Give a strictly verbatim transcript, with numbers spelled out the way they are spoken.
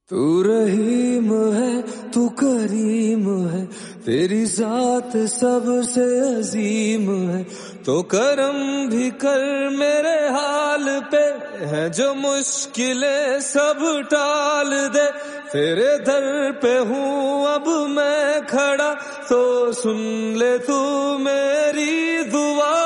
तू रहीम है, तू करीम है, तेरी जात सबसे अजीम है। तो करम भी कर मेरे हाल पे, है जो मुश्किलें सब टाल दे। तेरे दर पे हूँ अब मैं खड़ा, तो सुन ले तू मेरी दुआ।